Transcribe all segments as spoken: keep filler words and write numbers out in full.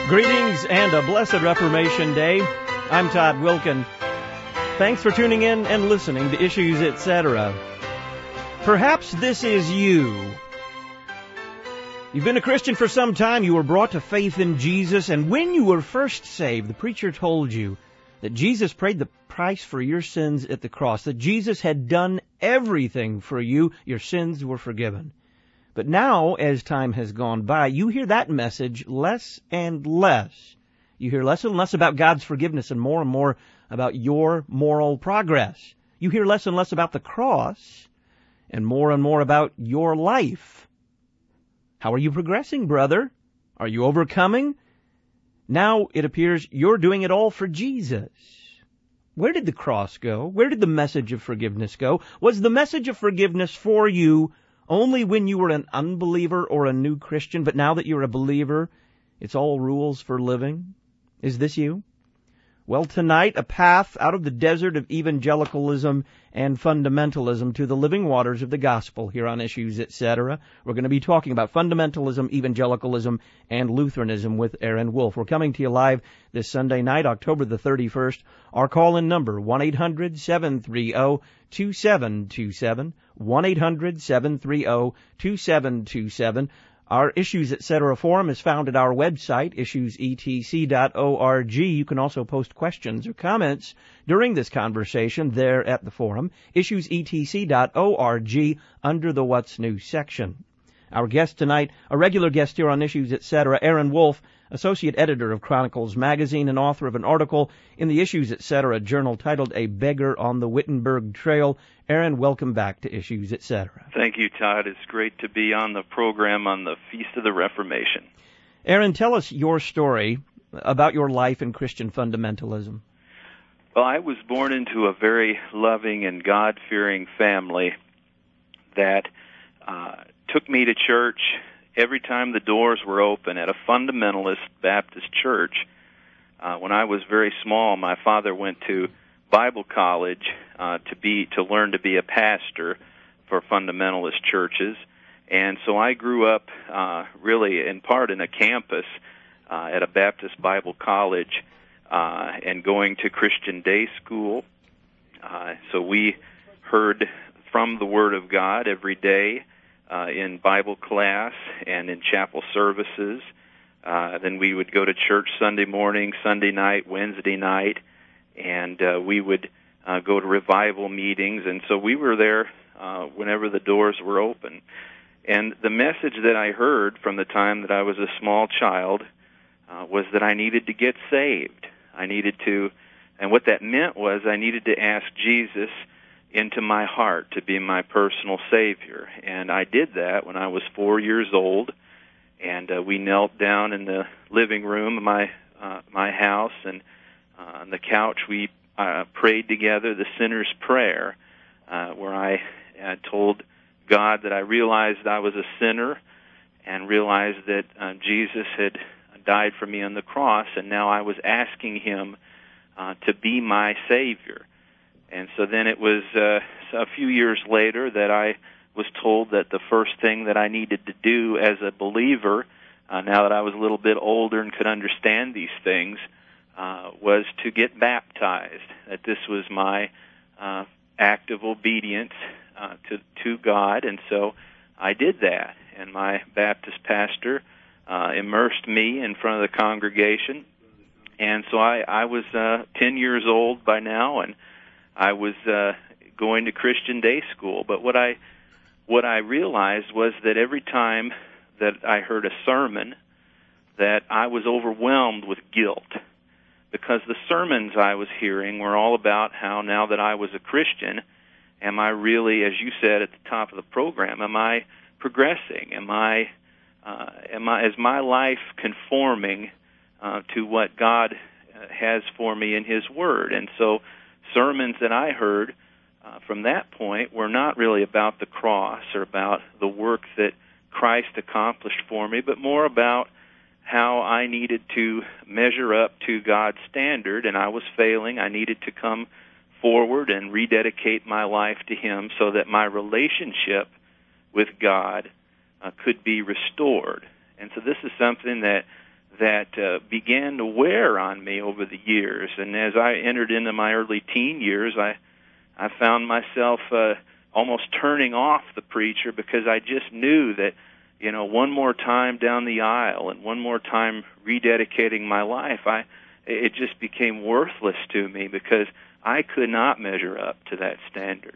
Greetings and a blessed Reformation Day. I'm Todd Wilkin. Thanks for tuning in and listening to Issues, et cetera. Perhaps this is you. You've been a Christian for some time. You were brought to faith in Jesus, and when you were first saved, the preacher told you that Jesus paid the price for your sins at the cross, that Jesus had done everything for you. Your sins were forgiven. But now, as time has gone by, you hear that message less and less. You hear less and less about God's forgiveness and more and more about your moral progress. You hear less and less about the cross and more and more about your life. How are you progressing, brother? Are you overcoming? Now it appears you're doing it all for Jesus. Where did the cross go? Where did the message of forgiveness go? Was the message of forgiveness for you only when you were an unbeliever or a new Christian, but now that you're a believer, it's all rules for living? Is this you? Well, tonight, a path out of the desert of evangelicalism and fundamentalism to the living waters of the gospel here on Issues, et cetera. We're going to be talking about fundamentalism, evangelicalism, and Lutheranism with Aaron Wolf. We're coming to you live this Sunday night, October the thirty-first. Our call-in number, one eight hundred seven three zero two seven two seven, one eight hundred seven three zero two seven two seven. Our Issues, et cetera. forum is found at our website, issues e t c dot org. You can also post questions or comments during this conversation there at the forum, issues e t c dot org, under the What's New section. Our guest tonight, a regular guest here on Issues, et cetera, Aaron Wolf, associate editor of Chronicles Magazine and author of an article in the Issues, et cetera. journal titled A Beggar on the Wittenberg Trail. Aaron, welcome back to Issues, et cetera. Thank you, Todd. It's great to be on the program on the Feast of the Reformation. Aaron, tell us your story about your life in Christian fundamentalism. Well, I was born into a very loving and God-fearing family that uh, took me to church every time the doors were open at a fundamentalist Baptist church. Uh, when I was very small, my father went to Bible college uh, to be to learn to be a pastor for fundamentalist churches, and so I grew up uh, really in part in a campus uh, at a Baptist Bible college uh, and going to Christian day school. Uh, so we heard from the Word of God every day uh, in Bible class and in chapel services. Uh, then we would go to church Sunday morning, Sunday night, Wednesday night, and uh, we would uh, go to revival meetings, and so we were there uh, whenever the doors were open. And the message that I heard from the time that I was a small child uh, was that I needed to get saved. I needed to, and what that meant was I needed to ask Jesus into my heart to be my personal Savior. And I did that when I was four years old, and uh, we knelt down in the living room of my, uh, my house, and Uh, on the couch, we uh, prayed together the sinner's prayer, uh, where I uh, told God that I realized I was a sinner and realized that uh, Jesus had died for me on the cross, and now I was asking Him uh, to be my Savior. And so then it was uh, a few years later that I was told that the first thing that I needed to do as a believer, uh, now that I was a little bit older and could understand these things, Uh, was to get baptized, that this was my uh, act of obedience uh, to, to God, and so I did that. And my Baptist pastor uh, immersed me in front of the congregation, and so I, I was uh, ten years old by now, and I was uh, going to Christian day school. But what I what I realized was that every time that I heard a sermon, that I was overwhelmed with guilt, because the sermons I was hearing were all about how now that I was a Christian, am I really, as you said at the top of the program, am I progressing? Am I, uh, am I, is my life conforming uh, to what God has for me in His Word? And so sermons that I heard uh, from that point were not really about the cross or about the work that Christ accomplished for me, but more about how I needed to measure up to God's standard, and I was failing. I needed to come forward and rededicate my life to Him so that my relationship with God uh, could be restored. And so this is something that that uh, began to wear on me over the years. And as I entered into my early teen years, I I found myself uh, almost turning off the preacher because I just knew that, you know, one more time down the aisle and one more time rededicating my life, I it just became worthless to me because I could not measure up to that standard.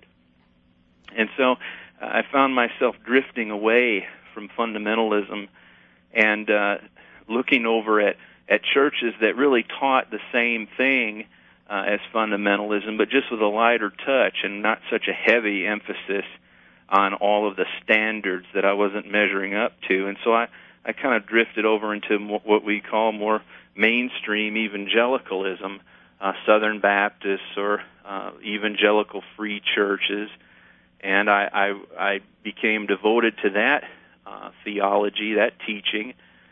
And so uh, I found myself drifting away from fundamentalism and uh, looking over at, at churches that really taught the same thing uh, as fundamentalism, but just with a lighter touch and not such a heavy emphasis on all of the standards that I wasn't measuring up to. And so I, I kind of drifted over into more, what we call more mainstream evangelicalism, uh, Southern Baptists or uh, evangelical free churches. And I, I, I became devoted to that uh, theology, that teaching,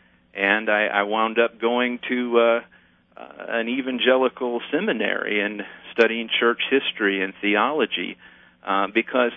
and I, I wound up going to uh, uh, an evangelical seminary and studying church history and theology uh, because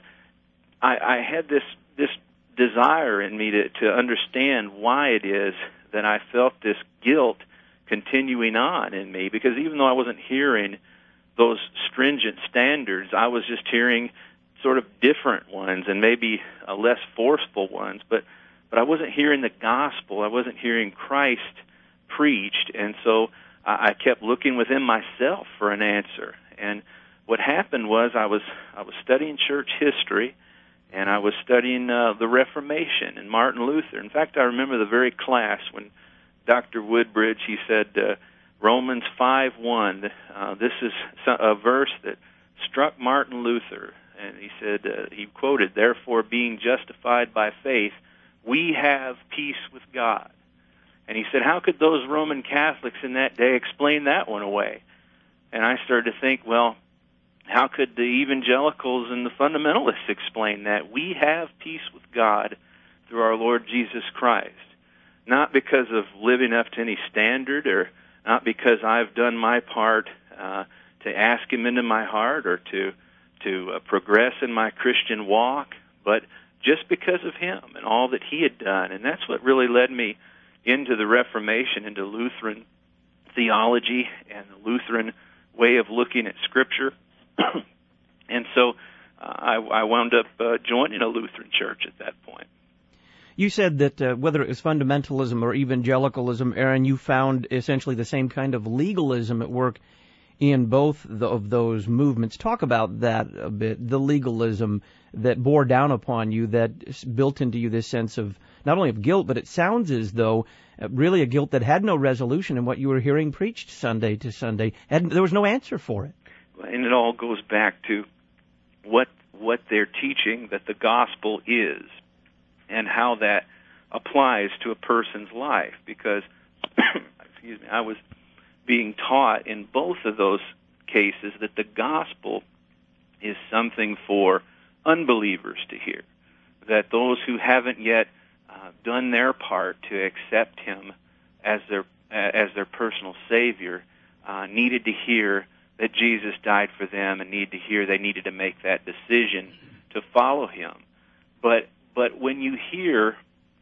I, I had this this desire in me to, to understand why it is that I felt this guilt continuing on in me, because even though I wasn't hearing those stringent standards, I was just hearing sort of different ones and maybe uh, less forceful ones, but but I wasn't hearing the gospel. I wasn't hearing Christ preached, and so I, I kept looking within myself for an answer. And what happened was I was I was studying church history, and I was studying uh, the Reformation and Martin Luther. In fact, I remember the very class when Doctor Woodbridge, he said, uh, Romans five one, uh, this is a verse that struck Martin Luther. And he said, uh, he quoted, "Therefore, being justified by faith, we have peace with God." And he said, how could those Roman Catholics in that day explain that one away? And I started to think, well, how could the evangelicals and the fundamentalists explain that? We have peace with God through our Lord Jesus Christ. Not because of living up to any standard, or not because I've done my part uh, to ask Him into my heart or to to uh, progress in my Christian walk, but just because of Him and all that He had done. And that's what really led me into the Reformation, into Lutheran theology and the Lutheran way of looking at Scripture. And so uh, I, I wound up uh, joining a Lutheran church at that point. You said that uh, whether it was fundamentalism or evangelicalism, Aaron, you found essentially the same kind of legalism at work in both the, of those movements. Talk about that a bit, the legalism that bore down upon you, that built into you this sense of not only of guilt, but it sounds as though uh, really a guilt that had no resolution in what you were hearing preached Sunday to Sunday. And there was no answer for it. And it all goes back to what what they're teaching that the gospel is and how that applies to a person's life. Because, excuse me, I was being taught in both of those cases that the gospel is something for unbelievers to hear, that those who haven't yet uh, done their part to accept Him as their as their personal Savior uh, needed to hear that Jesus died for them, and needed to hear they needed to make that decision to follow Him. But but when you hear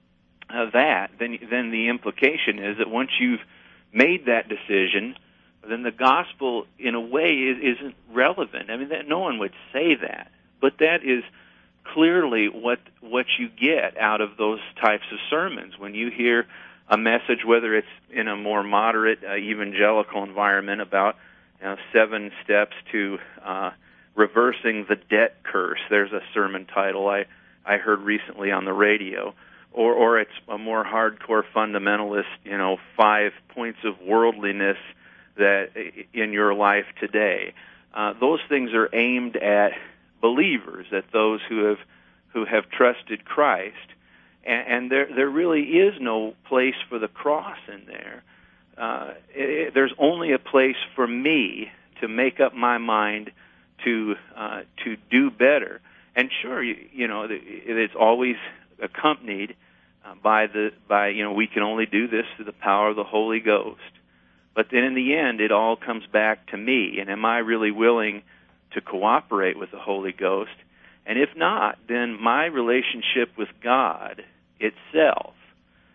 uh, that, then then the implication is that once you've made that decision, then the gospel, in a way, is, isn't relevant. I mean, that, no one would say that, but that is clearly what what you get out of those types of sermons. When you hear a message, whether it's in a more moderate uh, evangelical environment about you know, seven steps to uh, reversing the debt curse. There's a sermon title I, I heard recently on the radio. Or, or it's a more hardcore fundamentalist, you know, five points of worldliness that in your life today. Uh, those things are aimed at believers, at those who have who have trusted Christ, and, and there there really is no place for the cross in there. Uh, it, there's only a place for me to make up my mind to uh, to do better. And sure, you, you know, it's always accompanied uh, by the by you know we can only do this through the power of the Holy Ghost. But then in the end, it all comes back to me, and am I really willing to cooperate with the Holy Ghost? And if not, then my relationship with God itself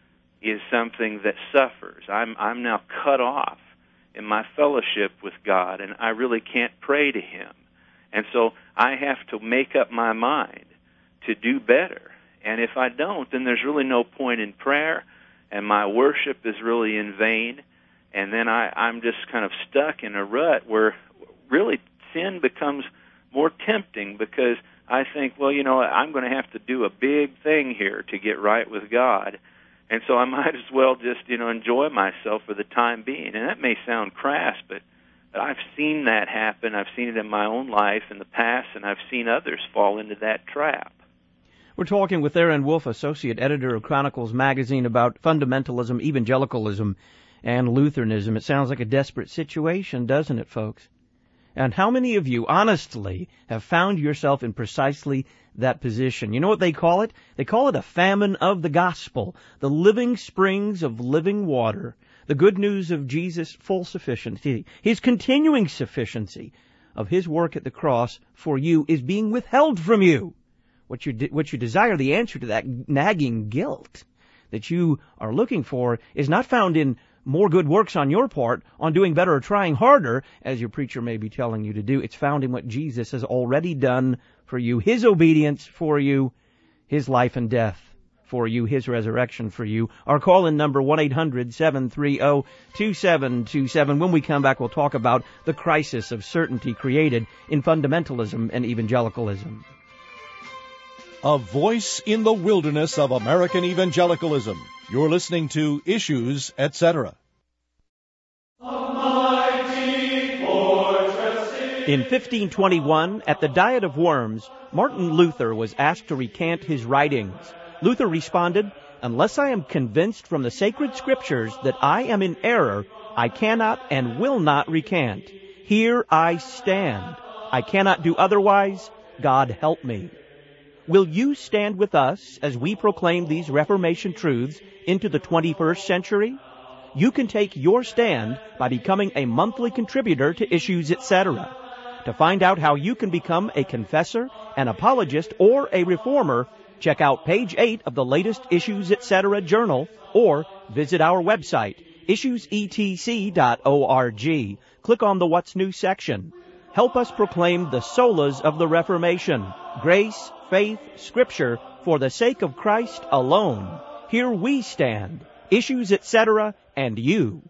is something that suffers. I'm I'm now cut off in my fellowship with God, and I really can't pray to Him. And so I have to make up my mind to do better. And if I don't, then there's really no point in prayer, and my worship is really in vain. And then I, I'm just kind of stuck in a rut where really sin becomes more tempting, because I think, well, you know, I'm going to have to do a big thing here to get right with God. And so I might as well just, you know, enjoy myself for the time being. And that may sound crass, but I've seen that happen. I've seen it in my own life in the past, and I've seen others fall into that trap. We're talking with Aaron Wolf, Associate Editor of Chronicles Magazine, about fundamentalism, evangelicalism, and Lutheranism. It sounds like a desperate situation, doesn't it, folks? And how many of you, honestly, have found yourself in precisely that position? You know what they call it? They call it a famine of the gospel, the living springs of living water, the good news of Jesus' full sufficiency, His continuing sufficiency of His work at the cross for you is being withheld from you. What you, de- what you desire, the answer to that nagging guilt that you are looking for, is not found in more good works on your part, on doing better or trying harder, as your preacher may be telling you to do. It's found in what Jesus has already done for you, His obedience for you, His life and death for you, His resurrection for you. Our call-in number, one eight hundred seven three zero two seven two seven. When we come back, we'll talk about the crisis of certainty created in fundamentalism and evangelicalism. A voice in the wilderness of American evangelicalism. You're listening to Issues, et cetera. In fifteen twenty-one, at the Diet of Worms, Martin Luther was asked to recant his writings. Luther responded, "Unless I am convinced from the sacred scriptures that I am in error, I cannot and will not recant. Here I stand. I cannot do otherwise. God help me." Will you stand with us as we proclaim these Reformation truths into the twenty-first century? You can take your stand by becoming a monthly contributor to Issues, et cetera. To find out how you can become a confessor, an apologist, or a reformer, check out page eight of the latest Issues, et cetera journal, or visit our website, issues e t c dot org. Click on the What's New section. Help us proclaim the solas of the Reformation: grace, faith, Scripture, for the sake of Christ alone. Here we stand, Issues, et cetera, and you.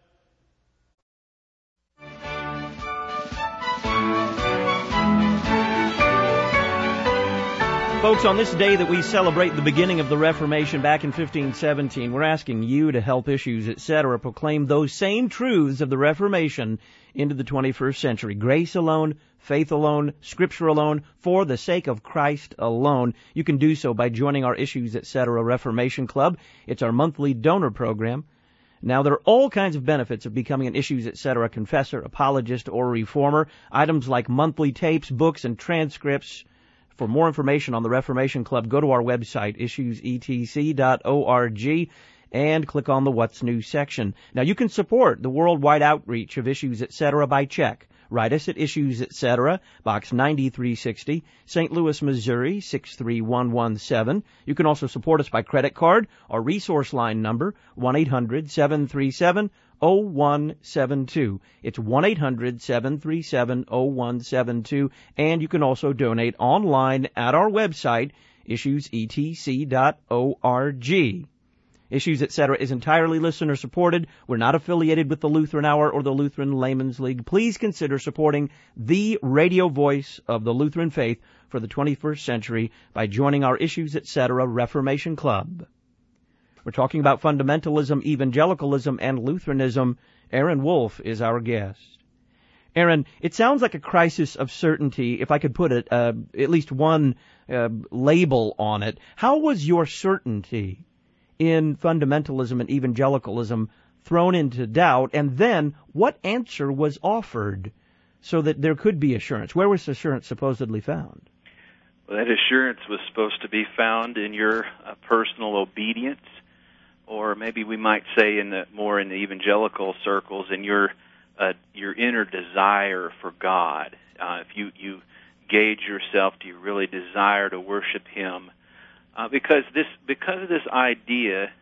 Folks, on this day that we celebrate the beginning of the Reformation back in fifteen seventeen, we're asking you to help Issues, et cetera, proclaim those same truths of the Reformation into the twenty-first century. Grace alone, faith alone, Scripture alone, for the sake of Christ alone. You can do so by joining our Issues, et cetera Reformation Club. It's our monthly donor program. Now, there are all kinds of benefits of becoming an Issues, et cetera confessor, apologist, or reformer. Items like monthly tapes, books, and transcripts. For more information on the Reformation Club, go to our website, issues e t c dot org, and click on the What's New section. Now, you can support the worldwide outreach of Issues, et cetera by check. Write us at Issues, et cetera, Box ninety-three sixty, Saint Louis, Missouri, six three one one seven. You can also support us by credit card. Our resource line number, one eight hundred seven three seven oh one seven two. It's one eight hundred seven three seven oh one seven two. And you can also donate online at our website, issues e t c dot org. Issues, et cetera is entirely listener-supported. We're not affiliated with the Lutheran Hour or the Lutheran Layman's League. Please consider supporting the radio voice of the Lutheran faith for the twenty-first century by joining our Issues, et cetera Reformation Club. We're talking about fundamentalism, evangelicalism, and Lutheranism. Aaron Wolf is our guest. Aaron, it sounds like a crisis of certainty, if I could put it, uh, at least one uh, label on it. How was your certainty in fundamentalism and evangelicalism thrown into doubt, and then what answer was offered so that there could be assurance? Where was assurance supposedly found? Well, that assurance was supposed to be found in your uh, personal obedience, or maybe we might say in the more in the evangelical circles, in your uh, your inner desire for God. Uh, if you, you gauge yourself, do you really desire to worship Him? Uh, because this, because of this idea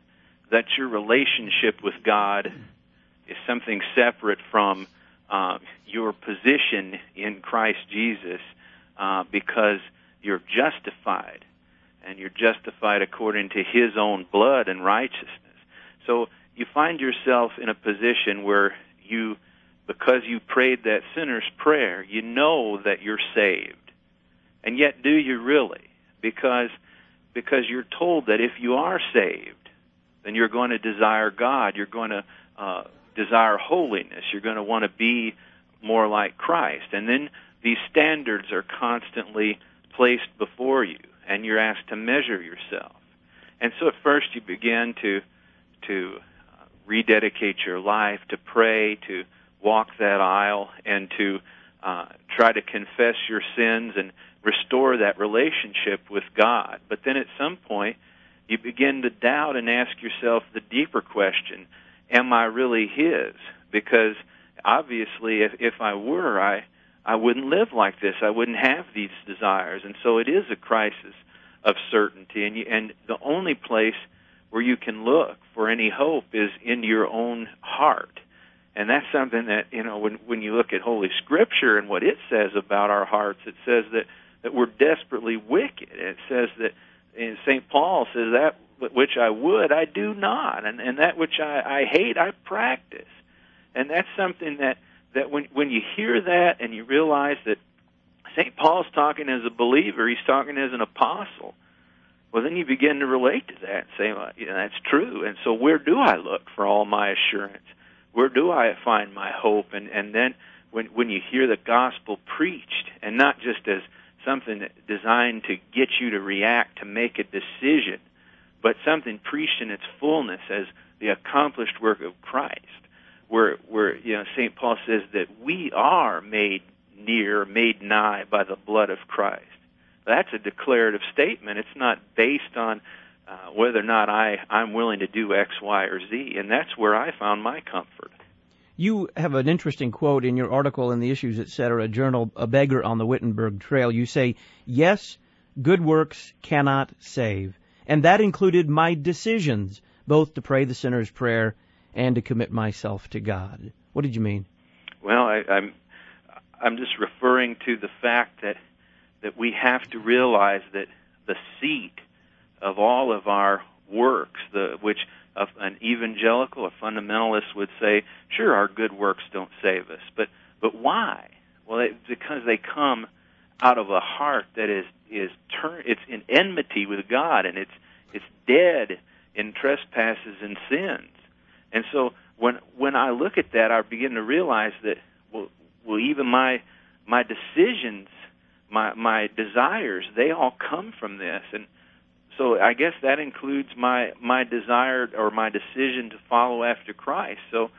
that your relationship with God is something separate from uh, your position in Christ Jesus, uh, because you're justified, and you're justified according to His own blood and righteousness. So you find yourself in a position where you, because you prayed that sinner's prayer, you know that you're saved. And yet, do you really? Because because you're told that if you are saved, then you're going to desire God. You're going to uh, desire holiness. You're going to want to be more like Christ. And then these standards are constantly placed before you, and you're asked to measure yourself. And so at first you begin to to uh, rededicate your life, to pray, to walk that aisle, and to uh, try to confess your sins and restore that relationship with God. But then at some point, you begin to doubt and ask yourself the deeper question, am I really His? Because obviously, if, if I were, I, I wouldn't live like this. I wouldn't have these desires. And so it is a crisis of certainty. And, you, and the only place where you can look for any hope is in your own heart. And that's something that, you know, when, when you look at Holy Scripture and what it says about our hearts, it says that that we're desperately wicked. It says that, and Saint Paul says, that which I would, I do not, and, and that which I, I hate, I practice. And that's something that, that when, when you hear that and you realize that Saint Paul's talking as a believer, he's talking as an apostle, well, then you begin to relate to that and say, well, yeah, that's true. And so where do I look for all my assurance? Where do I find my hope? And, and then when, when you hear the gospel preached, and not just as something designed to get you to react, to make a decision, but something preached in its fullness as the accomplished work of Christ, where, where you know, Saint Paul says that we are made near, made nigh by the blood of Christ. That's a declarative statement. It's not based on uh, whether or not I, I'm willing to do X, Y, or Z, and that's where I found my comfort. You have an interesting quote in your article in the Issues, et cetera, journal, A Beggar on the Wittenberg Trail. You say, yes, good works cannot save. And that included my decisions, both to pray the sinner's prayer and to commit myself to God. What did you mean? Well, I, I'm I'm just referring to the fact that that we have to realize that the seat of all of our works, the which of an evangelical, a fundamentalist would say, sure, our good works don't save us, but but why? Well, it's because they come out of a heart that is is turn it's in enmity with God, and it's it's dead in trespasses and sins. And so when when I look at that, I begin to realize that well, well even my my decisions, my my desires, they all come from this. And so I guess that includes my, my desire or my decision to follow after Christ. So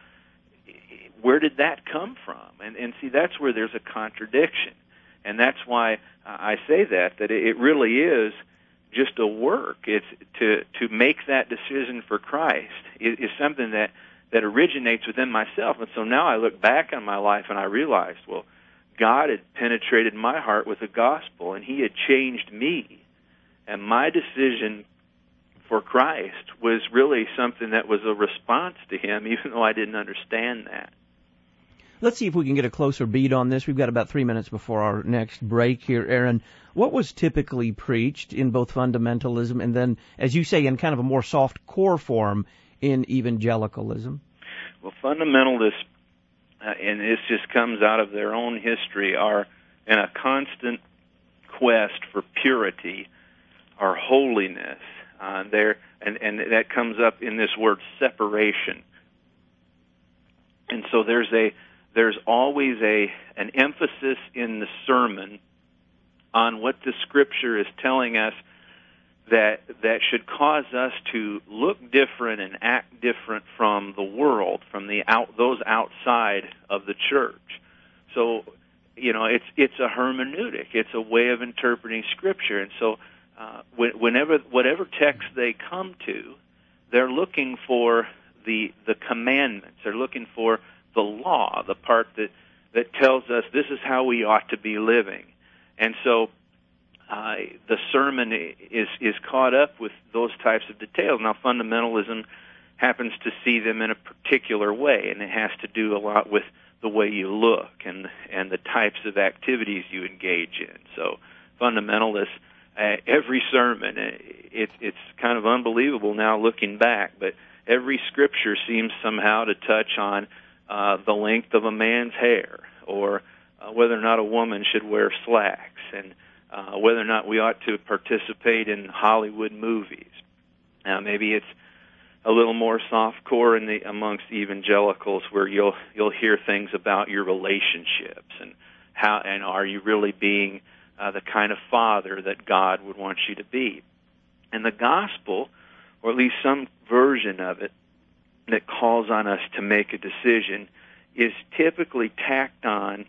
where did that come from? And, and see, that's where there's a contradiction. And that's why I say that, that it really is just a work. It's to, to make that decision for Christ is, is something that, that originates within myself. And so now I look back on my life and I realized, well, God had penetrated my heart with the gospel, and He had changed me. And my decision for Christ was really something that was a response to Him, even though I didn't understand that. Let's see if we can get a closer beat on this. We've got about three minutes before our next break here, Aaron. What was typically preached in both fundamentalism and then, as you say, in kind of a more soft core form in evangelicalism? Well, fundamentalists, uh, and this just comes out of their own history, are in a constant quest for purity or holiness. Uh, there, and, and that comes up in this word separation. And so there's a there's always a an emphasis in the sermon on what the Scripture is telling us that that should cause us to look different and act different from the world, from the out those outside of the church. So, you know, it's it's a hermeneutic. It's a way of interpreting Scripture. And so uh, whenever whatever text they come to, they're looking for the the commandments. They're looking for the law, the part that, that tells us this is how we ought to be living. And so uh, the sermon is is caught up with those types of details. Now, fundamentalism happens to see them in a particular way, and it has to do a lot with the way you look and and the types of activities you engage in. So fundamentalists, uh, every sermon, it, it's kind of unbelievable now looking back, but every scripture seems somehow to touch on uh, the length of a man's hair, or uh, whether or not a woman should wear slacks, and uh, whether or not we ought to participate in Hollywood movies. Now, maybe it's a little more softcore in the amongst evangelicals, where you'll you'll hear things about your relationships and how and are you really being uh, the kind of father that God would want you to be. And the gospel, or at least some version of it, that calls on us to make a decision, is typically tacked on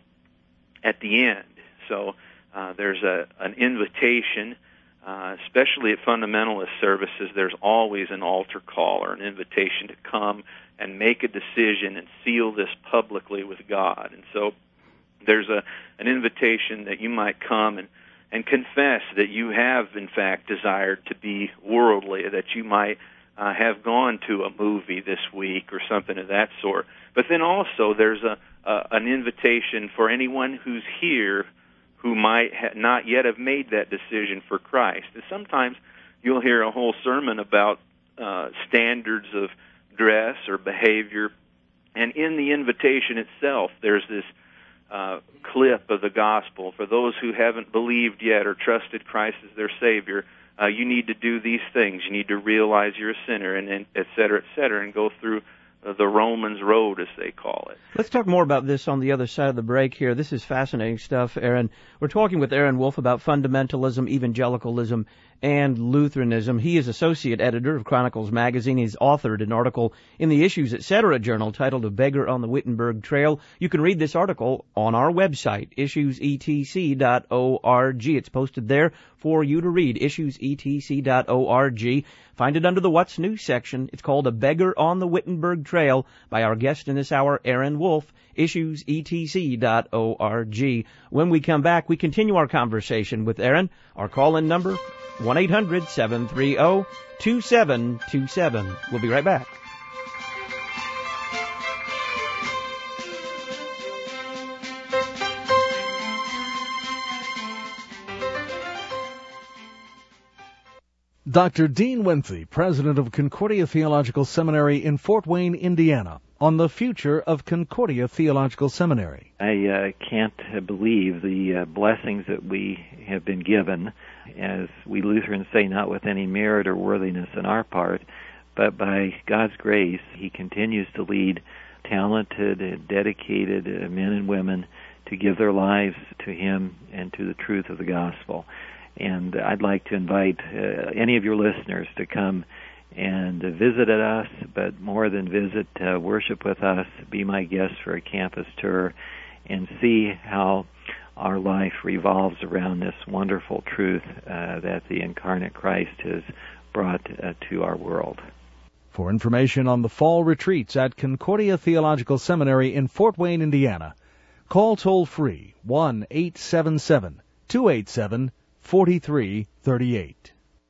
at the end. So uh, there's a an invitation. Uh, especially at fundamentalist services, there's always an altar call or an invitation to come and make a decision and seal this publicly with God. And so there's a an invitation that you might come and, and confess that you have, in fact, desired to be worldly, that you might uh, have gone to a movie this week or something of that sort. But then also there's a, a an invitation for anyone who's here who might ha- not yet have made that decision for Christ. And sometimes you'll hear a whole sermon about uh, standards of dress or behavior, and in the invitation itself, there's this uh, clip of the gospel. For those who haven't believed yet or trusted Christ as their Savior, uh, you need to do these things. You need to realize you're a sinner, and, and et cetera, et cetera, and go through the Romans road, as they call it. Let's talk more about this on the other side of the break here. This is fascinating stuff, Aaron. We're talking with Aaron Wolf about fundamentalism, evangelicalism, and Lutheranism. He is associate editor of Chronicles Magazine. He's authored an article in the Issues Etc. journal titled A Beggar on the Wittenberg Trail. You can read this article on our website, issues e t c dot org. It's posted there for you to read, issues e t c dot org. Find it under the What's New section. It's called A Beggar on the Wittenberg Trail by our guest in this hour, Aaron Wolf, issues e t c dot org. When we come back, we continue our conversation with Aaron. Our call-in number, one eight hundred seven three zero two seven two seven. We'll be right back. Doctor Dean Winthy, president of Concordia Theological Seminary in Fort Wayne, Indiana, on the future of Concordia Theological Seminary. I uh, can't uh, believe the uh, blessings that we have been given, as we Lutherans say, not with any merit or worthiness on our part, but by God's grace, He continues to lead talented and dedicated uh, men and women to give their lives to Him and to the truth of the gospel. And I'd like to invite uh, any of your listeners to come and uh, visit at us, but more than visit, uh, worship with us, be my guest for a campus tour, and see how our life revolves around this wonderful truth uh, that the incarnate Christ has brought uh, to our world. For information on the fall retreats at Concordia Theological Seminary in Fort Wayne, Indiana, call toll-free one eight seven seven two eight seven forty-three thirty-eight.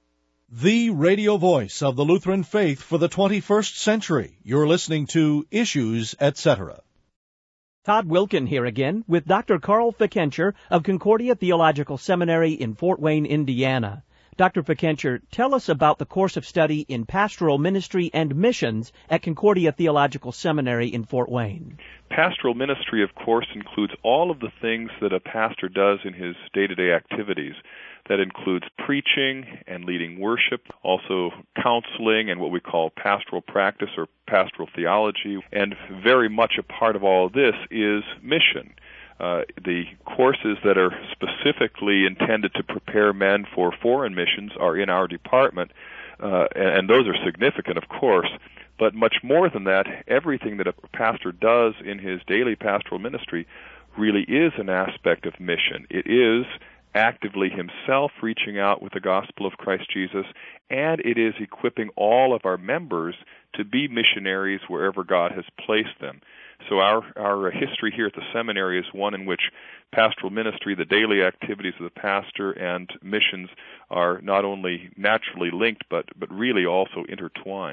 The radio voice of the Lutheran faith for the twenty-first century. You're listening to Issues, et cetera. Todd Wilken here again with Doctor Carl Fickenscher of Concordia Theological Seminary in Fort Wayne, Indiana. Doctor Fickenscher, tell us about the course of study in pastoral ministry and missions at Concordia Theological Seminary in Fort Wayne. Pastoral ministry, of course, includes all of the things that a pastor does in his day-to-day activities. That includes preaching and leading worship, also counseling and what we call pastoral practice or pastoral theology. And very much a part of all of this is mission. Uh, the courses that are specifically intended to prepare men for foreign missions are in our department, uh, and, and those are significant, of course. But much more than that, everything that a pastor does in his daily pastoral ministry really is an aspect of mission. It is actively himself reaching out with the gospel of Christ Jesus, and it is equipping all of our members to be missionaries wherever God has placed them. So our, our history here at the seminary is one in which pastoral ministry, the daily activities of the pastor, and missions are not only naturally linked, but, but really also intertwined.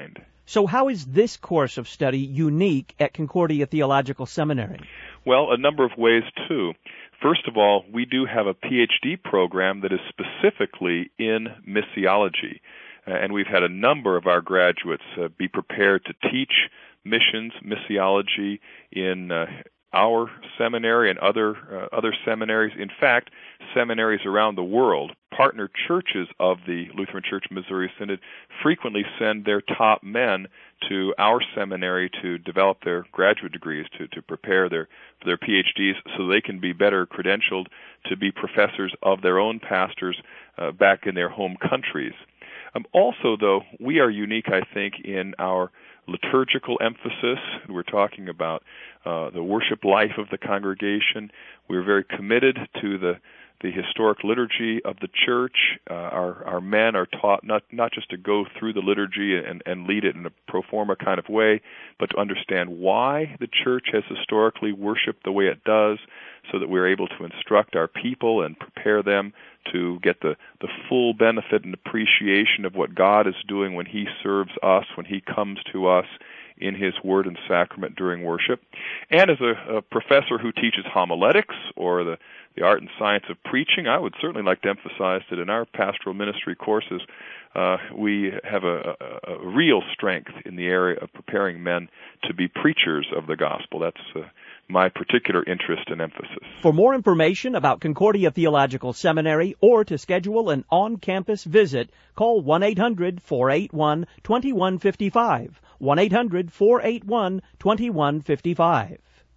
So how is this course of study unique at Concordia Theological Seminary? Well, a number of ways, too. First of all, we do have a P H D program that is specifically in missiology. Uh, and we've had a number of our graduates uh, be prepared to teach missions, missiology in uh, our seminary and other uh, other seminaries. In fact, seminaries around the world, partner churches of the Lutheran Church Missouri Synod, frequently send their top men to our seminary to develop their graduate degrees, to, to prepare their for their P H Ds so they can be better credentialed to be professors of their own pastors uh, back in their home countries. Um, also, though, we are unique, I think, in our liturgical emphasis. We're talking about uh, the worship life of the congregation. We're very committed to the the historic liturgy of the church. Uh, our our men are taught not not just to go through the liturgy and, and lead it in a pro forma kind of way, but to understand why the church has historically worshiped the way it does, so that we're able to instruct our people and prepare them to get the, the full benefit and appreciation of what God is doing when He serves us, when He comes to us in His Word and Sacrament during worship. And as a, a professor who teaches homiletics or the, the art and science of preaching, I would certainly like to emphasize that in our pastoral ministry courses, uh, we have a, a, a real strength in the area of preparing men to be preachers of the gospel. That's uh, my particular interest and emphasis. For more information about Concordia Theological Seminary or to schedule an on-campus visit, call one eight hundred, four eight one, two one five five, one eight hundred, four eight one, two one five five.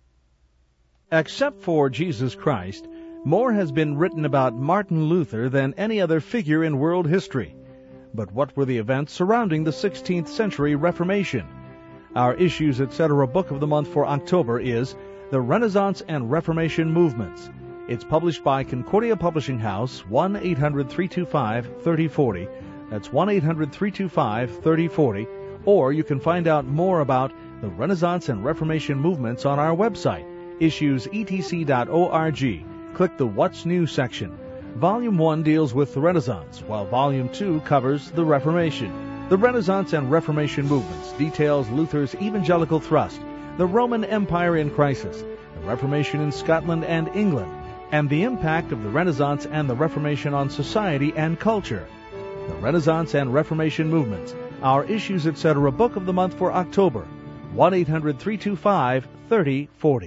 Except for Jesus Christ, more has been written about Martin Luther than any other figure in world history. But what were the events surrounding the sixteenth century Reformation? Our Issues Etc. Book of the Month for October is The Renaissance and Reformation Movements. It's published by Concordia Publishing House, one eight hundred, three two five, three oh four oh. That's one eight hundred, three two five, three oh four oh. Or you can find out more about the Renaissance and Reformation movements on our website, issues e t c dot org. Click the What's New section. Volume one deals with the Renaissance, while Volume two covers the Reformation. The Renaissance and Reformation movements details Luther's evangelical thrust, the Roman Empire in crisis, the Reformation in Scotland and England, and the impact of the Renaissance and the Reformation on society and culture. The Renaissance and Reformation movements, our Issues Etc. Book of the Month for October, one eight hundred, three two five, three oh four oh.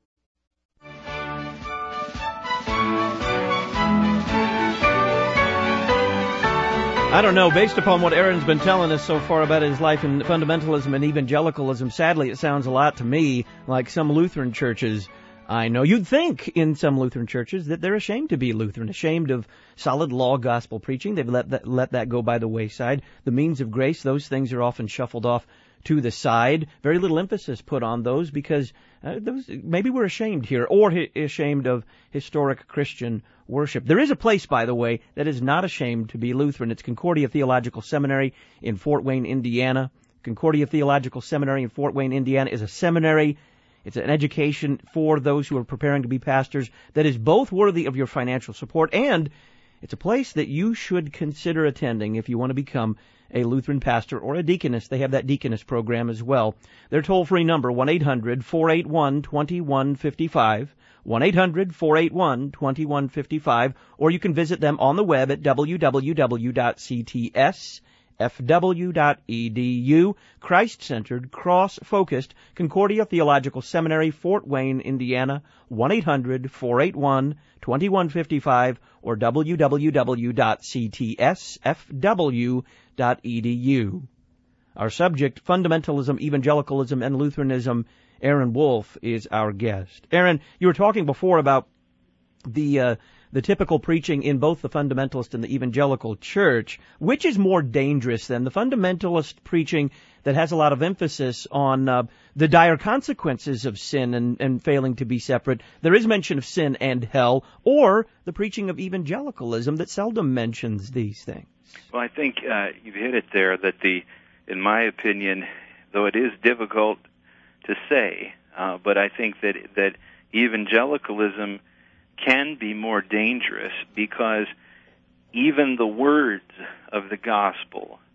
I don't know, based upon what Aaron's been telling us so far about his life in fundamentalism and evangelicalism, sadly it sounds a lot to me like some Lutheran churches I know. You'd think in some Lutheran churches that they're ashamed to be Lutheran, ashamed of solid law gospel preaching. They've let that, let that go by the wayside. The means of grace, those things are often shuffled off to the side. Very little emphasis put on those because uh, those maybe we're ashamed here, or hi- ashamed of historic Christian worship. There is a place, by the way, that is not ashamed to be Lutheran. It's Concordia Theological Seminary in Fort Wayne, Indiana. Concordia Theological Seminary in Fort Wayne, Indiana is a seminary. It's an education for those who are preparing to be pastors that is both worthy of your financial support, and it's a place that you should consider attending if you want to become a Lutheran pastor or a deaconess. They have that deaconess program as well. Their toll-free number, one eight hundred, four eight one, two one five five, one eight hundred, four eight one, two one five five, or you can visit them on the web at w w w dot c t s f w dot e d u. Christ-centered, cross-focused, Concordia Theological Seminary, Fort Wayne, Indiana, one eight hundred, four eight one, two one five five, or w w w dot c t s f w dot e d u. Our subject, fundamentalism, evangelicalism, and Lutheranism. Aaron Wolf is our guest. Aaron, you were talking before about the uh, the typical preaching in both the fundamentalist and the evangelical church. Which is more dangerous than the fundamentalist preaching that has a lot of emphasis on uh, the dire consequences of sin and, and failing to be separate? There is mention of sin and hell, or the preaching of evangelicalism that seldom mentions these things. Well, I think uh, you've hit it there, that the, in my opinion, though it is difficult to say, uh, but I think that that evangelicalism can be more dangerous because even the words of the gospel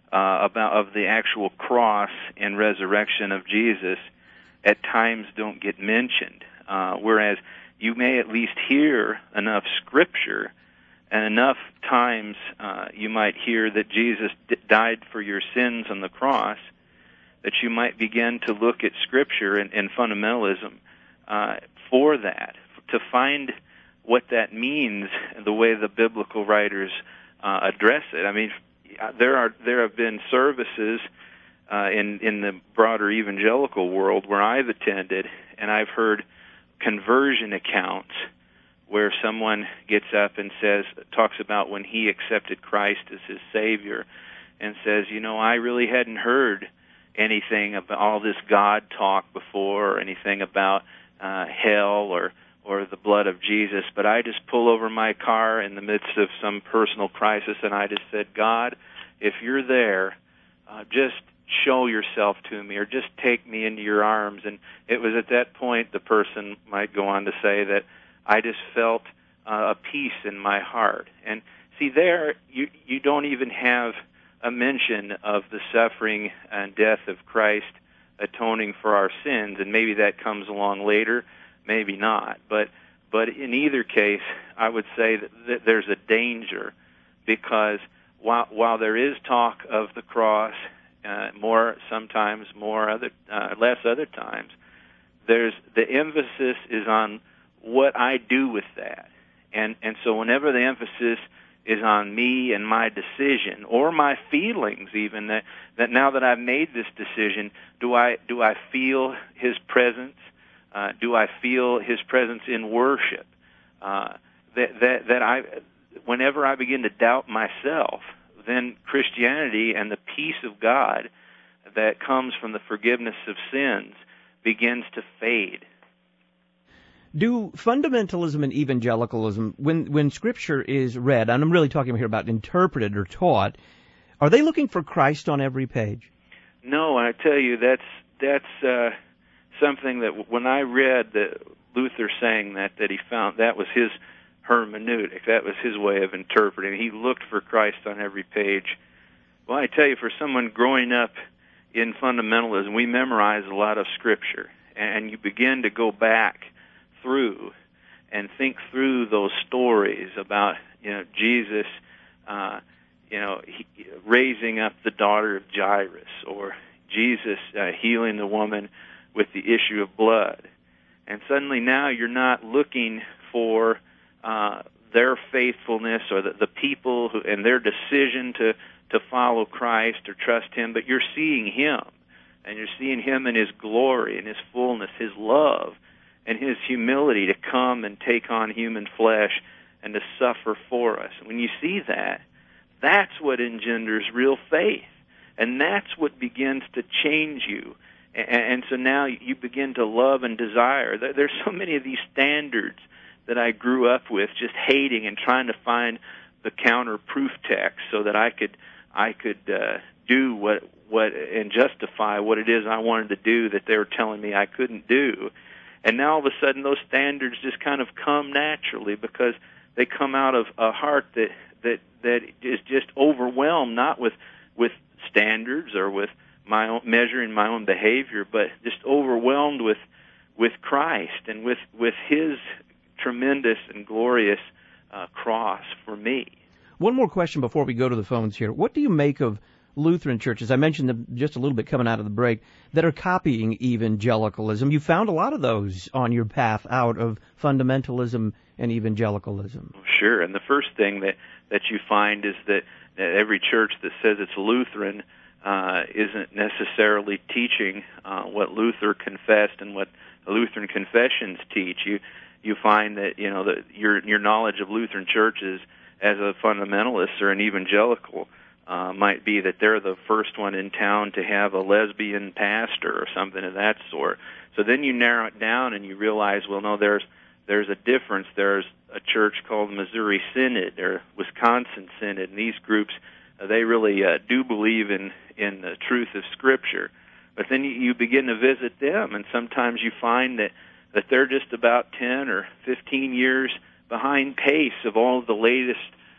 uh, about of the actual cross and resurrection of Jesus at times don't get mentioned, uh, whereas you may at least hear enough Scripture, and enough times uh, you might hear that Jesus d- died for your sins on the cross, that you might begin to look at Scripture and, and fundamentalism uh, for that, to find what that means, the way the biblical writers uh, address it. I mean, there are there have been services uh, in in the broader evangelical world where I've attended, and I've heard conversion accounts where someone gets up and says, talks about when he accepted Christ as his Savior, and says, you know, I really hadn't heard anything about all this God talk before, or anything about uh, hell or or the blood of Jesus, but I just pull over my car in the midst of some personal crisis, and I just said, God, if you're there, uh, just show yourself to me, or just take me into your arms. And it was at that point the person might go on to say that I just felt uh, a peace in my heart. And see, there you you don't even have a mention of the suffering and death of Christ atoning for our sins, and maybe that comes along later, maybe not. But but in either case, I would say that, that there's a danger, because while while there is talk of the cross, uh, more sometimes, more other uh, less other times, there's the emphasis is on what I do with that, and and so whenever the emphasis is on me and my decision, or my feelings, even that that now that I've made this decision, do I do I feel His presence? Uh, do I feel His presence in worship? Uh, that that that I, whenever I begin to doubt myself, then Christianity and the peace of God that comes from the forgiveness of sins begins to fade. Do fundamentalism and evangelicalism, when when Scripture is read, and I'm really talking here about interpreted or taught, are they looking for Christ on every page? No, I tell you, that's that's uh, something that when I read that Luther saying that, that he found that was his hermeneutic, that was his way of interpreting. He looked for Christ on every page. Well, I tell you, for someone growing up in fundamentalism, we memorize a lot of Scripture, and you begin to go back through and think through those stories about, you know, Jesus, uh, you know, he, raising up the daughter of Jairus, or Jesus uh, healing the woman with the issue of blood. And suddenly now you're not looking for uh, their faithfulness or the, the people who, and their decision to, to follow Christ or trust Him, but you're seeing Him, and you're seeing Him in His glory and His fullness, His love, and His humility to come and take on human flesh and to suffer for us. When you see that, that's what engenders real faith, and that's what begins to change you. And, and so now you begin to love and desire. There's so many of these standards that I grew up with, just hating and trying to find the counter proof text so that I could I could uh, do what what and justify what it is I wanted to do that they were telling me I couldn't do. And now all of a sudden those standards just kind of come naturally, because they come out of a heart that that that is just overwhelmed, not with with standards or with my own measuring my own behavior, but just overwhelmed with with Christ and with with His tremendous and glorious uh, cross for me. One more question before we go to the phones here. What do you make of Lutheran churches, I mentioned them just a little bit coming out of the break, that are copying evangelicalism? You found a lot of those on your path out of fundamentalism and evangelicalism. Sure, and the first thing that, that you find is that every church that says it's Lutheran uh, isn't necessarily teaching uh, what Luther confessed and what Lutheran confessions teach. You you find that, you know, that your your knowledge of Lutheran churches as a fundamentalist or an evangelical Uh, might be that they're the first one in town to have a lesbian pastor or something of that sort. So then you narrow it down and you realize, well, no, there's there's a difference. There's a church called Missouri Synod or Wisconsin Synod, and these groups, uh, they really uh, do believe in, in the truth of Scripture. But then you, you begin to visit them, and sometimes you find that, that they're just about ten or fifteen years behind pace of all of the latest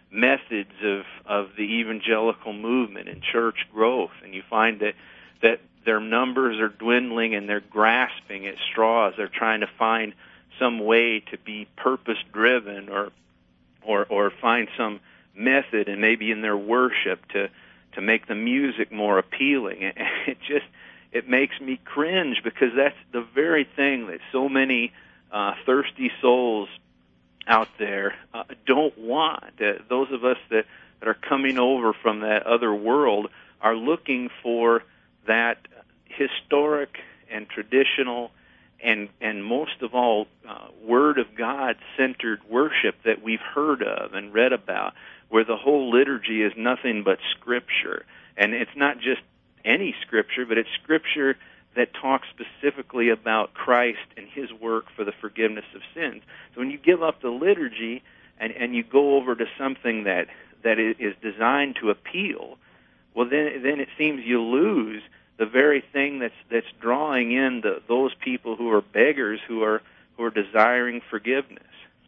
methods of, of the evangelical movement and church growth, and you find that, that their numbers are dwindling and they're grasping at straws. They're trying to find some way to be purpose-driven or or or find some method, and maybe in their worship to to make the music more appealing. It just it makes me cringe, because that's the very thing that so many uh, thirsty souls out there uh, don't want. Uh, those of us that, that are coming over from that other world are looking for that historic and traditional and and most of all, uh, Word of God centered worship that we've heard of and read about, where the whole liturgy is nothing but Scripture. And it's not just any Scripture, but it's Scripture that talks specifically about Christ and His work for the forgiveness of sins. So when you give up the liturgy and, and you go over to something that, that is designed to appeal, well, then then it seems you lose the very thing that's that's drawing in the, those people who are beggars, who are who are desiring forgiveness.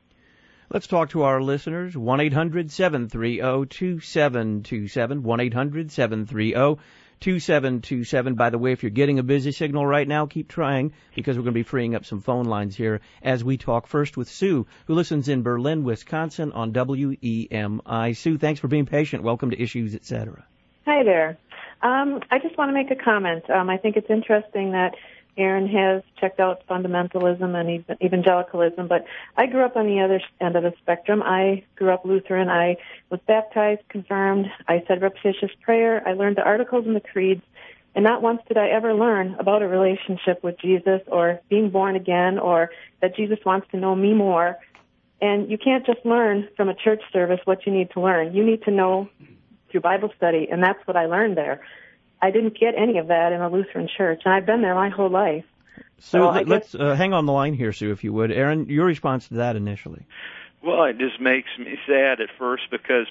Let's talk to our listeners. one eight hundred seven three zero two seven two seven. one eight hundred seven three zero two seven two seven. By the way, if you're getting a busy signal right now, keep trying, because we're going to be freeing up some phone lines here as we talk first with Sue, who listens in Berlin, Wisconsin on W E M I. Sue, thanks for being patient. Welcome to Issues, et cetera. Hi there. Um, I just want to make a comment. Um, I think it's interesting that Aaron has checked out fundamentalism and evangelicalism, but I grew up on the other end of the spectrum. I grew up Lutheran. I was baptized, confirmed. I said repetitious prayer. I learned the articles and the creeds, and not once did I ever learn about a relationship with Jesus or being born again or that Jesus wants to know me more. And you can't just learn from a church service what you need to learn. You need to know through Bible study, and that's what I learned there. I didn't get any of that in a Lutheran church, and I've been there my whole life. So, so let's uh, hang on the line here, Sue, if you would. Aaron, your response to that initially. Well, it just makes me sad at first, because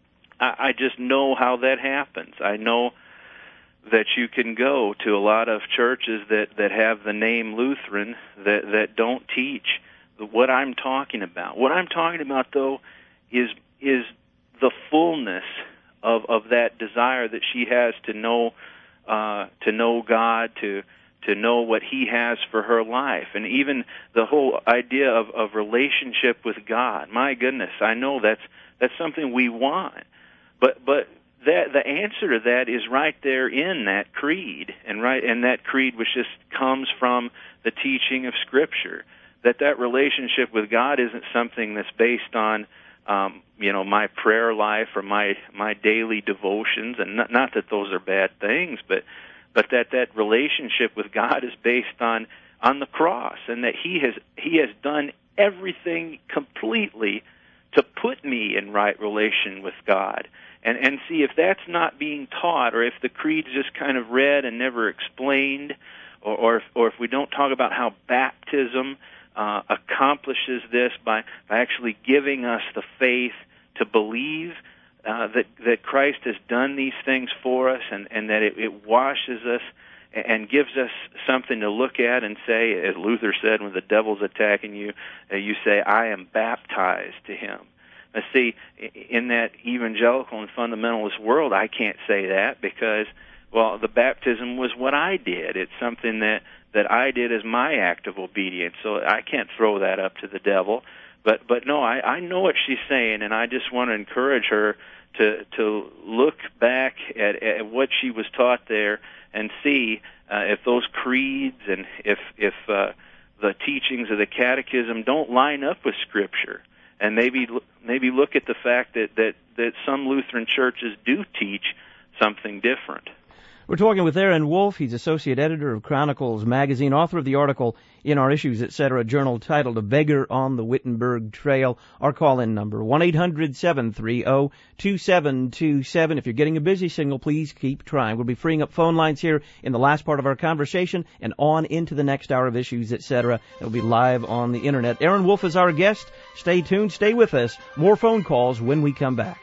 I, I just know how that happens. I know that you can go to a lot of churches that, that have the name Lutheran that, that don't teach what I'm talking about. What I'm talking about, though, is is the fullness of of that desire that she has to know uh, to know God, to to know what He has for her life, and even the whole idea of, of relationship with God. My goodness, I know that's that's something we want, but but that the answer to that is right there in that creed, and right and that creed which just comes from the teaching of Scripture. That that relationship with God isn't something that's based on Um, you know, my prayer life or my my daily devotions, and not, not that those are bad things, but but that that relationship with God is based on on the cross, and that He has He has done everything completely to put me in right relation with God. And and see, if that's not being taught, or if the creed's just kind of read and never explained, or or if, or if we don't talk about how baptism Uh, accomplishes this by, by actually giving us the faith to believe uh, that that Christ has done these things for us, and, and that it, it washes us and gives us something to look at and say, as Luther said, when the devil's attacking you, uh, you say, I am baptized to him. Now, see, in that evangelical and fundamentalist world, I can't say that, because, well, the baptism was what I did. It's something that that I did as my act of obedience, so I can't throw that up to the devil. But but no, I, I know what she's saying, and I just want to encourage her to to look back at, at what she was taught there and see uh, if those creeds and if if uh, the teachings of the Catechism don't line up with Scripture, and maybe maybe look at the fact that that, that some Lutheran churches do teach something different. We're talking with Aaron Wolf. He's associate editor of Chronicles magazine, author of the article in our Issues, et cetera journal titled A Beggar on the Wittenberg Trail. Our call-in number, one eight hundred seven three zero two seven two seven. If you're getting a busy signal, please keep trying. We'll be freeing up phone lines here in the last part of our conversation and on into the next hour of Issues, et cetera. It'll be live on the Internet. Aaron Wolf is our guest. Stay tuned. Stay with us. More phone calls when we come back.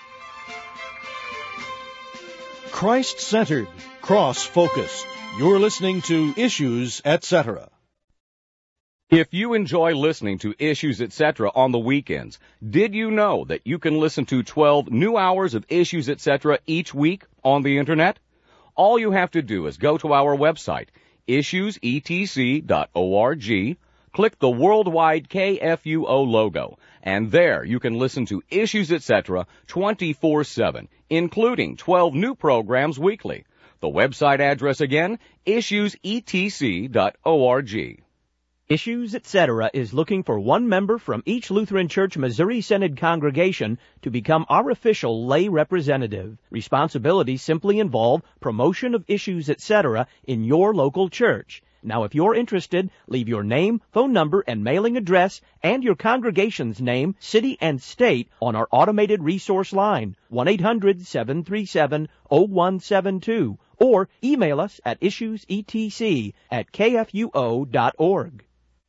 Christ-centered, cross-focused. You're listening to Issues, et cetera. If you enjoy listening to Issues Etc. on the weekends, did you know that you can listen to twelve new hours of Issues Etc. each week on the Internet? All you have to do is go to our website, issues e t c dot org, click the worldwide K F U O logo, and there you can listen to Issues Etc. twenty-four seven, including twelve new programs weekly. The website address again, issues e t c dot org. Issues, et cetera is looking for one member from each Lutheran Church Missouri Synod congregation to become our official lay representative. Responsibilities simply involve promotion of Issues, et cetera in your local church. Now, if you're interested, leave your name, phone number, and mailing address, and your congregation's name, city, and state on our automated resource line, one eight hundred seven three seven oh one seven two, or email us at issuesetc at k f u o dot org.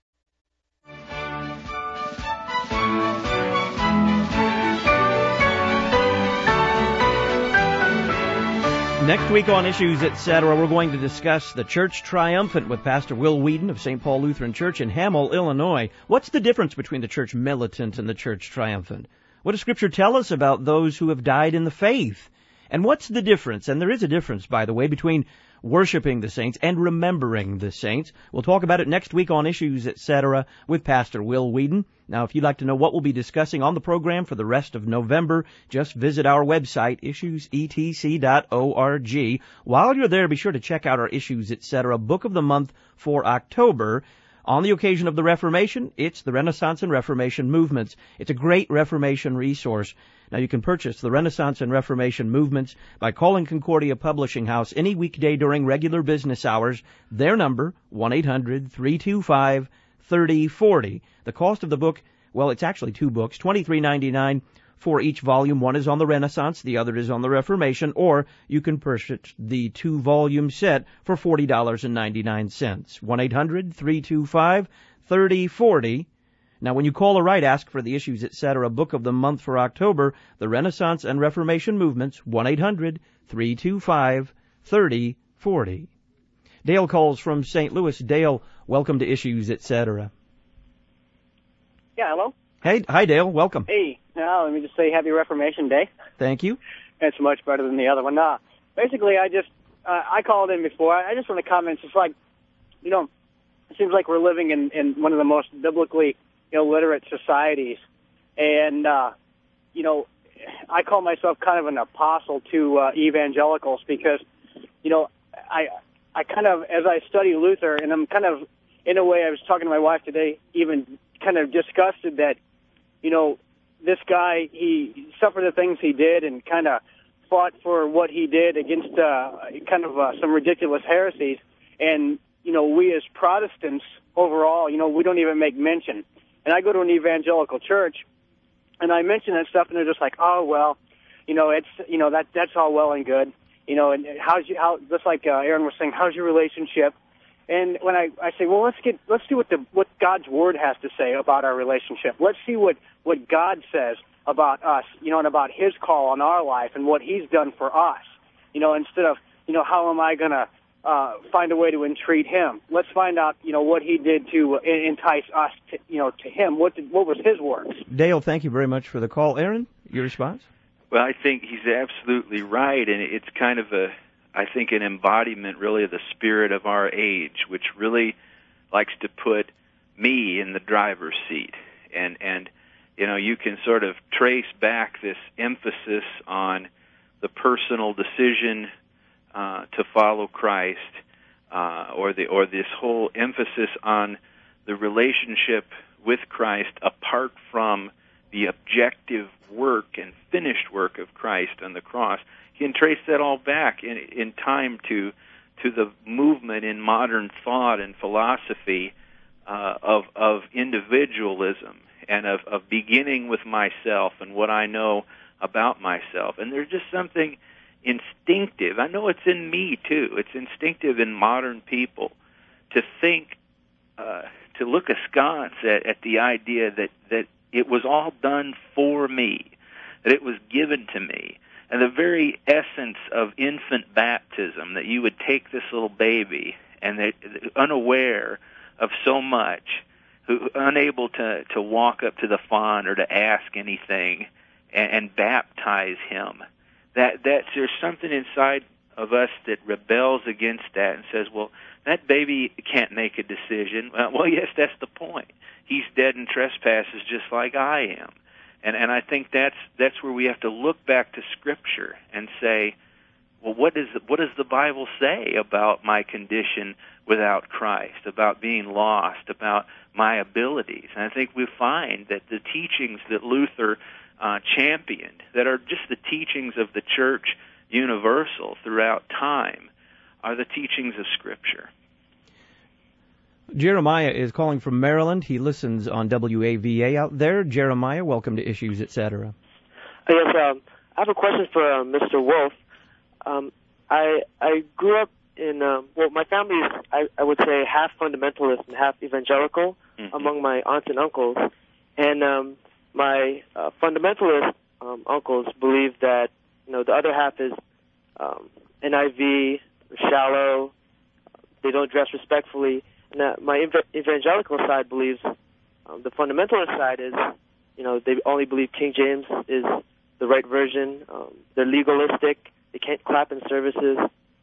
Next week on Issues, et cetera, we're going to discuss the Church Triumphant with Pastor Will Whedon of Saint Paul Lutheran Church in Hamel, Illinois. What's the difference between the Church Militant and the Church Triumphant? What does Scripture tell us about those who have died in the faith? And what's the difference, and there is a difference, by the way, between worshiping the saints and remembering the saints? We'll talk about it next week on Issues, et cetera with Pastor Will Whedon. Now, if you'd like to know what we'll be discussing on the program for the rest of November, just visit our website, issues e t c dot org. While you're there, be sure to check out our Issues, et cetera Book of the Month for October. On the occasion of the Reformation, it's the Renaissance and Reformation movements. It's a great Reformation resource. Now, you can purchase the Renaissance and Reformation movements by calling Concordia Publishing House any weekday during regular business hours. Their number, one eight hundred three two five thirty forty. The cost of the book, well, it's actually two books, twenty-three ninety-nine for each volume. One is on the Renaissance, the other is on the Reformation, or you can purchase the two-volume set for forty dollars and ninety-nine cents. one eight hundred three two five thirty forty. Now, when you call or write, ask for the Issues, et cetera Book of the Month for October, the Renaissance and Reformation movements, one eight hundred three two five thirty forty. Dale calls from Saint Louis. Dale, welcome to Issues, et cetera. Yeah, hello. Hey, hi, Dale. Welcome. Hey, now let me just say Happy Reformation Day. Thank you. It's much better than the other one. Uh, basically, I just, uh, I called in before. I just want to comment. It's like, you know, it seems like we're living in, in one of the most biblically illiterate societies. And, uh, you know, I call myself kind of an apostle to uh, evangelicals because, you know, I, I kind of, as I study Luther, and I'm kind of, in a way, I was talking to my wife today, even kind of disgusted that, you know, this guy, he suffered the things he did and kind of fought for what he did against uh, kind of uh, some ridiculous heresies. And, you know, we as Protestants overall, you know, we don't even make mention. And I go to an evangelical church, and I mention that stuff, and they're just like, oh, well, you know, it's, you know, that that's all well and good. You know, and how's you, how, just like uh, Aaron was saying, how's your relationship? And when I, I say, well, let's get, let's see what the, what God's Word has to say about our relationship. Let's see what, what God says about us, you know, and about His call on our life and what He's done for us. You know, instead of, you know, how am I going to uh, find a way to entreat Him? Let's find out, you know, what He did to uh, entice us, to, you know, to Him. What did, what was His works? Dale, thank you very much for the call. Aaron, your response? Well, I think he's absolutely right, and it's kind of a, I think, an embodiment, really, of the spirit of our age, which really likes to put me in the driver's seat. And, and you know, you can sort of trace back this emphasis on the personal decision uh, to follow Christ, uh, or the or this whole emphasis on the relationship with Christ apart from the objective work and finished work of Christ on the cross. You can trace that all back in, in time to to the movement in modern thought and philosophy uh, of of individualism and of, of beginning with myself and what I know about myself. And there's just something instinctive. I know it's in me too. It's instinctive in modern people to think, uh, to look askance at, at the idea that, that it was all done for me, that it was given to me. And the very essence of infant baptism, that you would take this little baby and that, unaware of so much, who unable to, to walk up to the font or to ask anything and, and baptize him. That that there's something inside of us that rebels against that and says, well, that baby can't make a decision. Well, well, yes, that's the point. He's dead in trespasses just like I am. And and I think that's that's where we have to look back to Scripture and say, well, what does what does the Bible say about my condition without Christ, about being lost, about my abilities? And I think we find that the teachings that Luther uh, championed, that are just the teachings of the Church universal throughout time, are the teachings of Scripture. Jeremiah is calling from Maryland. He listens on W A V A out there. Jeremiah, welcome to Issues, et cetera. Yes, um, I have a question for uh, Mister Wolf. Um, I I grew up in, uh, well, my family is, I, I would say, half fundamentalist and half evangelical mm-hmm. among my aunts and uncles. And um, my uh, fundamentalist um, uncles believe that, you know, the other half is um, N I V, shallow, they don't dress respectfully. And uh, my ev- evangelical side believes, um, the fundamentalist side is, you know, they only believe King James is the right version. Um, they're legalistic. They can't clap in services.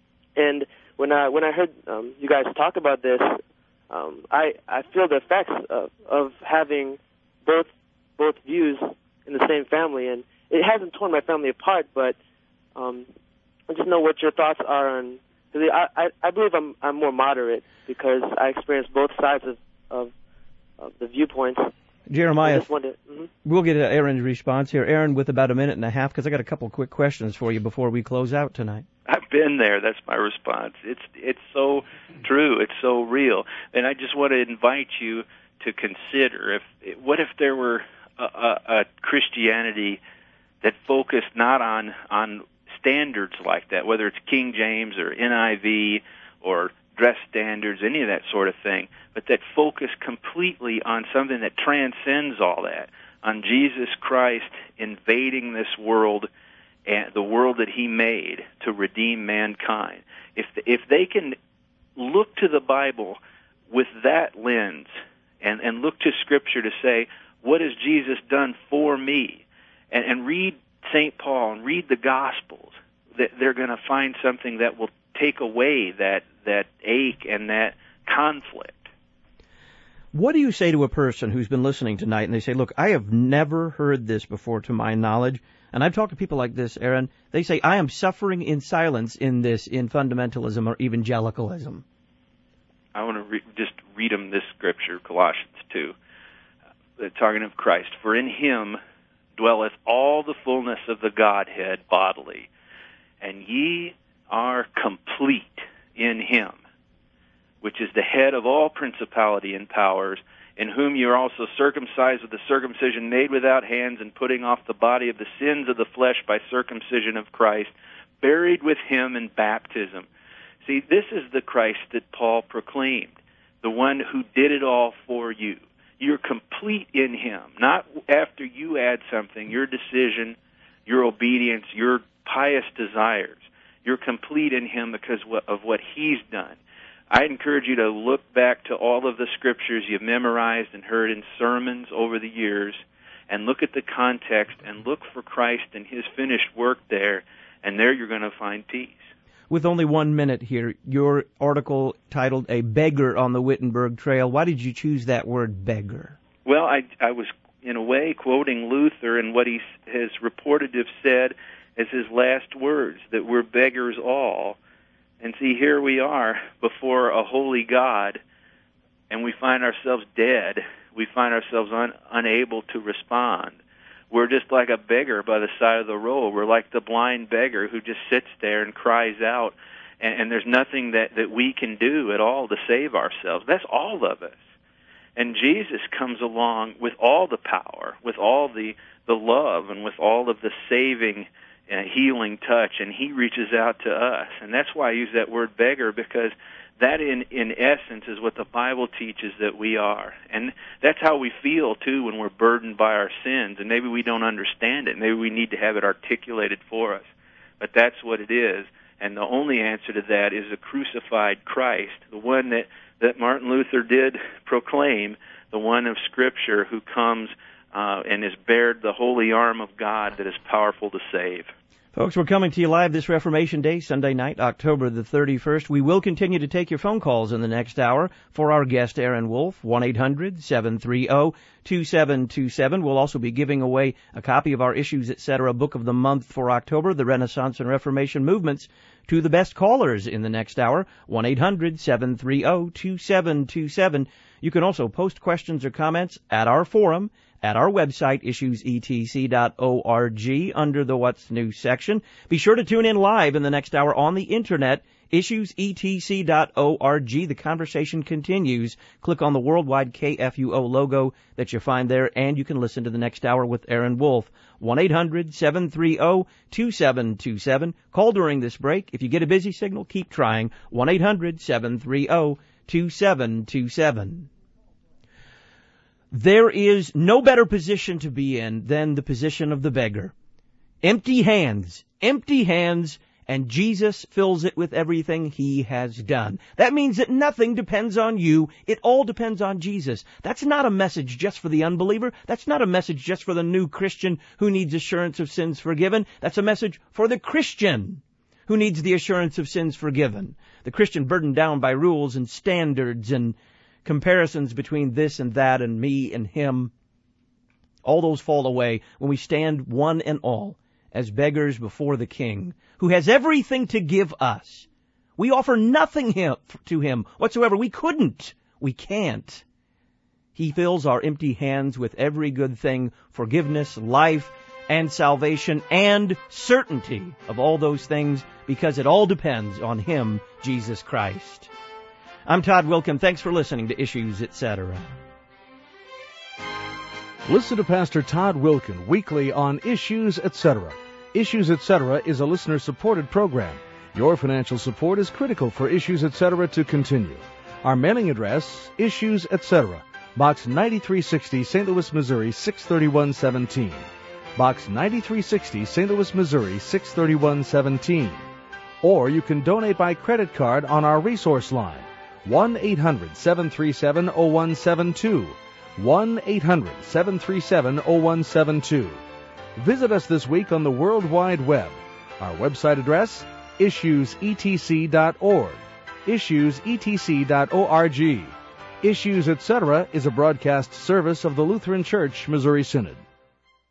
And when I when I heard um, you guys talk about this, um, I I feel the effects of, of having both both views in the same family, and it hasn't torn my family apart. But um, I just know what your thoughts are on. I, I I believe I'm I'm more moderate because I experience both sides of of, of the viewpoints. Jeremiah, wondered, mm-hmm. we'll get Aaron's response here. Aaron, with about a minute and a half, because I got a couple of quick questions for you before we close out tonight. I've been there. That's my response. It's it's so true. It's so real. And I just want to invite you to consider, if what if there were a, a, a Christianity that focused not on on standards like that, whether it's King James or N I V or dress standards, any of that sort of thing, but that focus completely on something that transcends all that, on Jesus Christ invading this world and the world that He made to redeem mankind. If if they can look to the Bible with that lens and, and look to Scripture to say, what has Jesus done for me? And, and read Saint Paul and read the Gospels, that they're going to find something that will take away that that ache and that conflict. What do you say to a person who's been listening tonight and they say, look, I have never heard this before to my knowledge, and I've talked to people like this, Aaron, they say, I am suffering in silence in this, in fundamentalism or evangelicalism. I want to re- just read them this scripture, Colossians two, uh, talking of Christ. For in Him dwelleth all the fullness of the Godhead bodily, and ye are complete in Him, which is the head of all principality and powers, in whom you are also circumcised with the circumcision made without hands, and putting off the body of the sins of the flesh by circumcision of Christ, buried with Him in baptism. See, this is the Christ that Paul proclaimed, the one who did it all for you. You're complete in Him, not after you add something, your decision, your obedience, your pious desires. You're complete in Him because of what He's done. I encourage you to look back to all of the scriptures you've memorized and heard in sermons over the years and look at the context and look for Christ and His finished work there, and there you're going to find peace. With only one minute here, your article titled A Beggar on the Wittenberg Trail. Why did you choose that word, beggar? Well, I, I was, in a way, quoting Luther and what he has reported to have said as his last words, that we're beggars all. And see, here we are before a holy God, and we find ourselves dead. We find ourselves un, unable to respond. We're just like a beggar by the side of the road. We're like the blind beggar who just sits there and cries out, and, and there's nothing that, that we can do at all to save ourselves. That's all of us. And Jesus comes along with all the power, with all the, the love, and with all of the saving and healing touch, and He reaches out to us. And that's why I use that word beggar, because that in, in essence is what the Bible teaches that we are. And that's how we feel, too, when we're burdened by our sins. And maybe we don't understand it. Maybe we need to have it articulated for us. But that's what it is. And the only answer to that is a crucified Christ, the one that, that Martin Luther did proclaim, the one of Scripture who comes uh, and is bared the holy arm of God that is powerful to save. Folks, we're coming to you live this Reformation Day, Sunday night, October the thirty-first. We will continue to take your phone calls in the next hour for our guest, Aaron Wolf, one eight hundred seven three zero two seven two seven. We'll also be giving away a copy of our Issues, et cetera, Book of the Month for October, the Renaissance and Reformation Movements, to the best callers in the next hour, one eight hundred seven three zero two seven two seven. You can also post questions or comments at our forum, at our website, issues e t c dot org, under the What's New section. Be sure to tune in live in the next hour on the Internet, issues e t c dot org. The conversation continues. Click on the worldwide K F U O logo that you find there, and you can listen to the next hour with Aaron Wolf. one eight hundred seven three zero two seven two seven. Call during this break. If you get a busy signal, keep trying. one eight hundred seven three zero two seven two seven. There is no better position to be in than the position of the beggar. Empty hands, empty hands, and Jesus fills it with everything He has done. That means that nothing depends on you. It all depends on Jesus. That's not a message just for the unbeliever. That's not a message just for the new Christian who needs assurance of sins forgiven. That's a message for the Christian who needs the assurance of sins forgiven. The Christian burdened down by rules and standards and comparisons between this and that and me and him. All those fall away when we stand one and all as beggars before the King, who has everything to give us. We offer nothing him, to Him whatsoever. We couldn't. We can't. He fills our empty hands with every good thing, forgiveness, life, and salvation, and certainty of all those things, because it all depends on Him, Jesus Christ. I'm Todd Wilkin. Thanks for listening to Issues, et cetera. Listen to Pastor Todd Wilkin weekly on Issues, et cetera. Issues, et cetera is a listener-supported program. Your financial support is critical for Issues, et cetera to continue. Our mailing address, Issues, et cetera. Box ninety-three sixty, Saint Louis, Missouri, six thirty-one seventeen. Box ninety-three sixty, Saint Louis, Missouri, six thirty-one seventeen. Or you can donate by credit card on our resource line, one eight hundred seven three seven zero one seven two, one eight hundred seven three seven zero one seven two. Visit us this week on the World Wide Web. Our website address, issues e t c dot org, issues e t c dot org. Issues, et cetera is a broadcast service of the Lutheran Church, Missouri Synod.